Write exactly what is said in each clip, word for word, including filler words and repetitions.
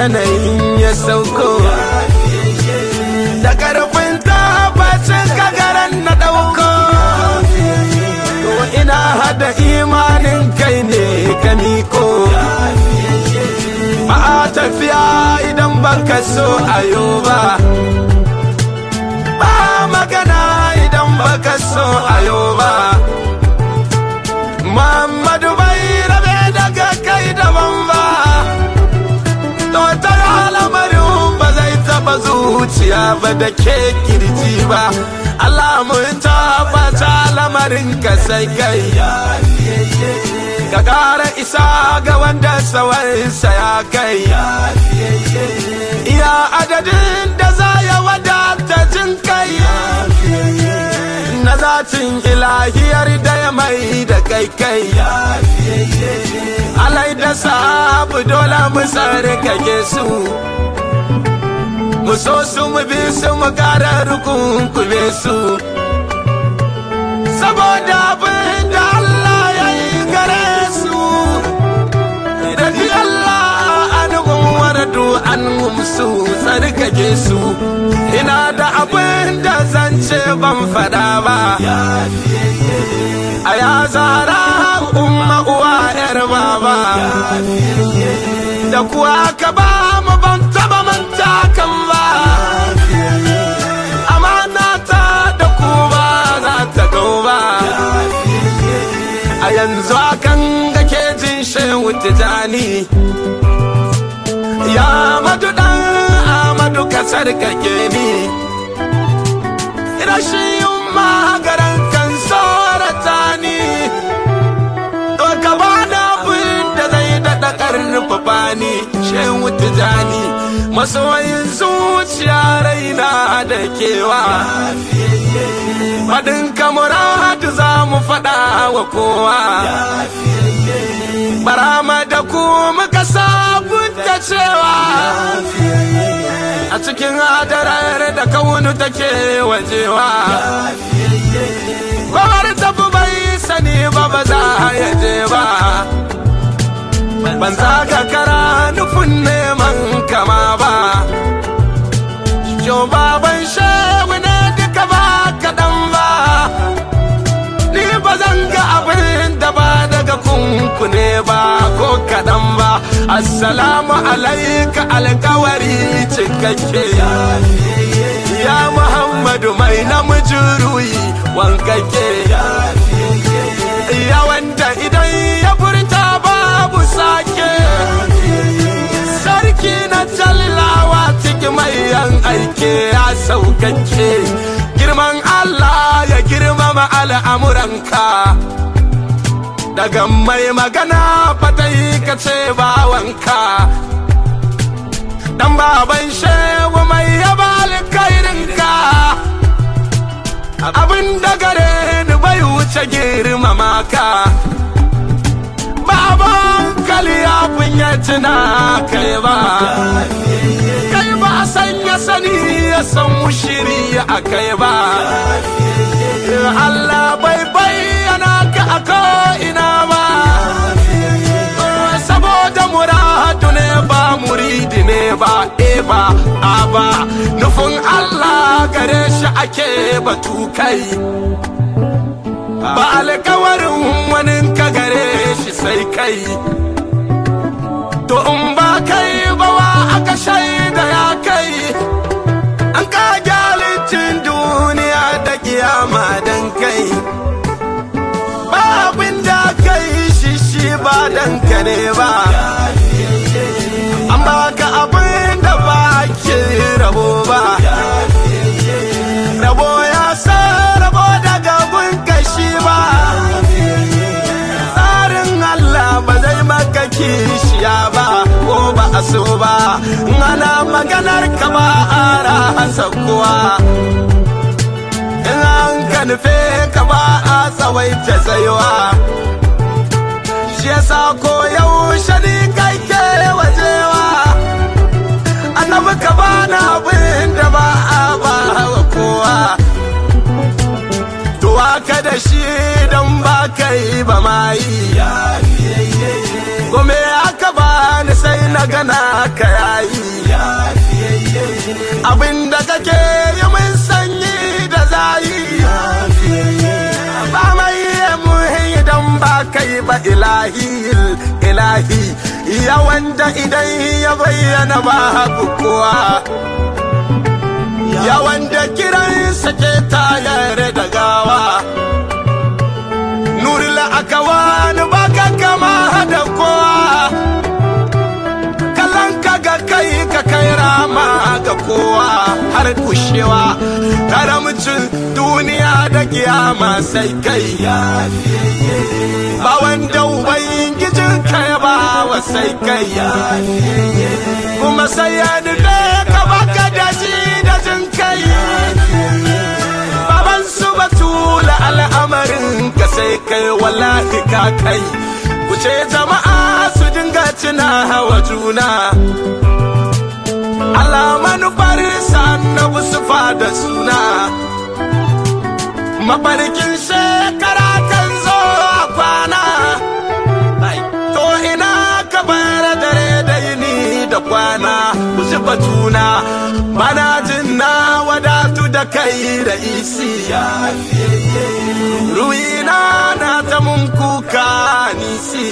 yanayin ya sauko da karfin tabbacin kagaran na ɗauko to ina hada imanin kai ne ka miko ba a tafiya idan baka so ayo ba ba magana idan baka so ayo ba Muhammadu bai rabe daga kai daban ba to ta lamarin ba zai taba zuciya ba da ke kirji ba Allah mun tabbata lamarin ka sai kai ka kara isa ga wanda sawansa ya kai iya adadin da za ya wadata jin kai na zatin ilahiyar da ya mai da kai kai alai da sabu dole mu sarkake su mu so su mu bi su mu kara rukunkume su saboda abin da Allah ya yi gare su da ji Allah an waradu an mumsu sarkake su ina da abin da zan ce ban fada ba a ya zara umma uwa yar baba da kuwa ka ba mu ban taba manta kan ba amana ta da ku ba za ta go ba a yanzu akan ga kejin shehu tijani ya madu dan amadu ka sarkake ni rashin magaran kan sorata ni to ka bana abin da zai daɗa ƙarfafa ni shehu tijani masoyin zuciya raina da kewa faɗin kamuratu za mu faɗa wa kowa barama da ku muka sabunta cewa a cikin hadarar da kaunu take wajewa bawar tafi bai sani ba ba za ya je ba ban zaga kara nufin neman kama ba yau baban shehu ne duka ba kaɗan ba ni ba zan ga abin da ba daga kunku ne ba ko kaɗan ba assalamu alaika alkawari cikakke ya Muhammadu mai namiji ruyi wankake ya wanda idan ya furta babu sake sarki na tallawa cikin mai yan aike ya saukake girman Allah ya girmama al'amuranka daga mai magana fatai ka ce bawanka dan baban shehu mai yaba alkhairinka abin da gare ni bai wuce girmama ka baban kaliya ya tuna kai ba kai ba sanya sani ya san mushiri a kai ba Allah bai bayyana ka a ko'ina ba saboda muradu ne ba muridi ne ba e ba a ba nufin Allah gare shi ake batu kai ba alkawarin wani ka gare shi sai kai to in ba kai ba wa aka shaida ya kai an ka galicin duniya da kiyama dan kai ba abin da kai shi shi ba dan ka ne ba an baka abin da ba ke rabo ba rabo ya sa rabo daga gun kashi ba tsarin Allah ba zai maka kishiya ba ko ba a so ba ana maganar ka ba a rasa kuwa in an ka nufe ka ba a tsawaita tsayuwa shi yasa ko yaushe ni kai ke wajewa annabi ka bana abin da ba a ba wa kowa to aka da shi don ba kai ba ma yi gome aka ba ni sai na gana ka yayi abinda kake yi mun sanyi da zayi ba mai muhi idan ba kai ba ilahi ilahi ya wanda idan ya bayyana ba kowa ya wanda kiransa ke tayar da gawa nuril akawan baka kama da kowa kallan ka ga kai ka kai rama ga kowa har kushewa karamcin duniya da kiyama sai kai ba wanda ubangijin ka ya ba wa sai kai kuma sai ya duka ka baka da ji da jin kai baban su batula al'amarin ka sai kai wallahi ka kai wuce jama'a su dinga tuna hawa juna Allah manufar sannabu su fada suna mafarkin shekara kan zo a kwana to ina ka bayar dare da yini da kwana wuce batuna bana jin na wadatu da kai da isi ruina na ta mun kuka nisi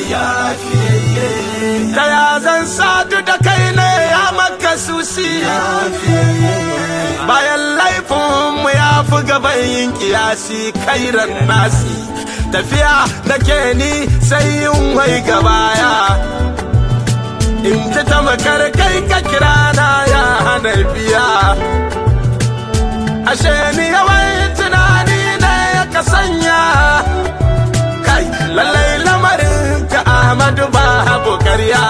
ta ya zan sadu da kai ne ya maka susi bayan laifinmu ya fi gaban yin kiyasi kairan nasi tafiya da ke ni sai yin wai gabaya in ji ta makar kai ka kira na ya hana biya ashe ni yawan tunani ne ka sanya kai lallai lamarin ka Ahmadu babu karya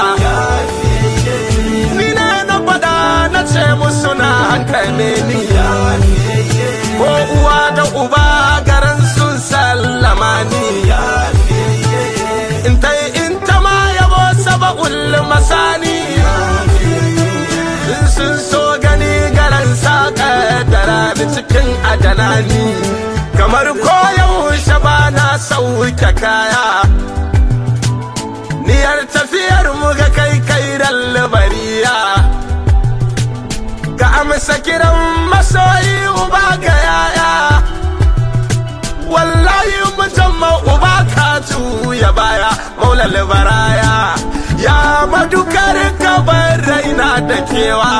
ni ne na fada na ce musu na hankali ni ko uwa da uba garin sun sallama ni in ta yi in ta ma yabo saba'ul masani sun so gani garan saka da rani cikin adanani kamar koyaushe ba na sauke kaya niyar tafiyar mu ga kai kai bariya ka amsa kiran masoyi uba ga yaya wallahi mutum uba ka tuya baya maulal baraya ya madukar ka bar raina da kewa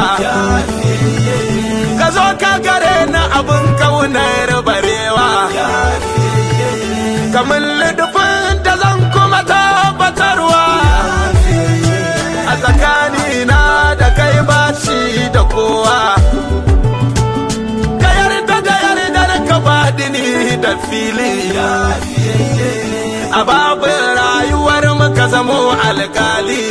ka zo ka gare na abin kaunar barewa kamar lidufin da zan kuma tabbatarwa a tsakanina da kai baci da kowa ka yarda da yardar ka badini da fili a babin rayuwar muka zamo alkali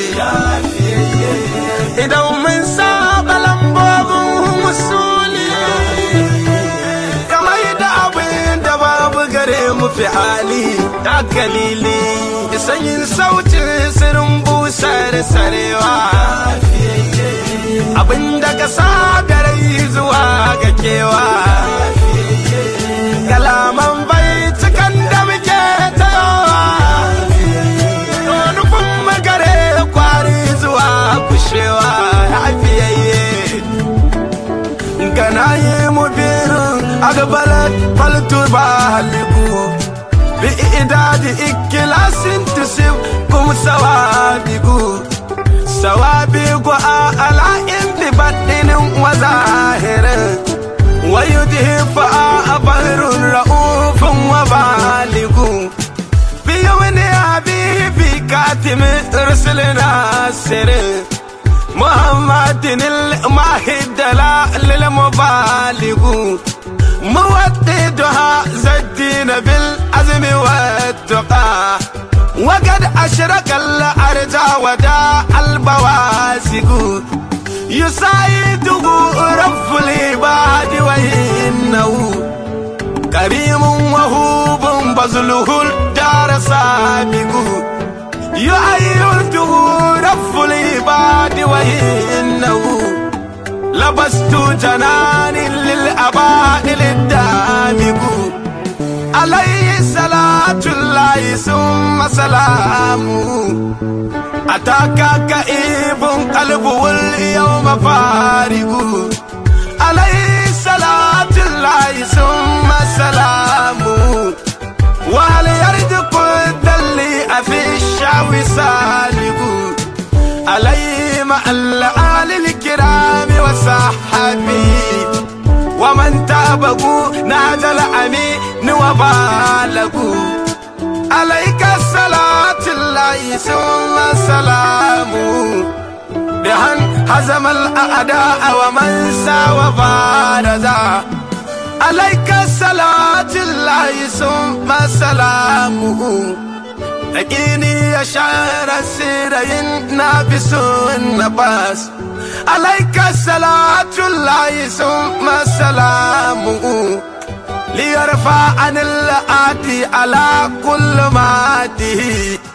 idan mun saba lambobin musuli kamar da abin da babu gare mu fi hali da kalili sanyin sautin sirrin busar sarewa abin da ka sa da rai zuwa ga kewa kalaman bai cikan da muke tayowa to nufin magare kwari zuwa kushewa hafiyayye gana yi mu birin agbalat faltu ba haliku bi idadi ikilasin tusif kum sawabigu sawabigu a ala'in bi baɗinin wa zahirin wa yudhifu a bahrun ra'ufin wa baligu bi yawni habibi katimin rusulina sirin muhammadin al-mahidala lil-mubaligu موطدها زدين بالعزم والتقى وقد أشرق الأرجى وداع البواسق يساعده رب العباد وإنه كريم وهوب بذله الدار سابق يؤيده رب العباد وإنه لبست جنان للأباد للدامق عليه صلاة الله ثم سلامه أتاك كئيب قلبه اليوم فارغ عليه صلاة الله ثم سلامه وهل يرد قد اللي في الشعب سالق عليه مع الآل الكرام وصحبه ومن تابقوا نادى الأمين وبالغوا عليك صلاة الله ثم سلامه بهن هزم الأعداء ومن ساوى فارزا عليك صلاة الله ثم سلامه لكني يا شعر السيرين نافس النفس عليك صلاة الله ثم سلامه ليرفع عن الآتي على كل ماته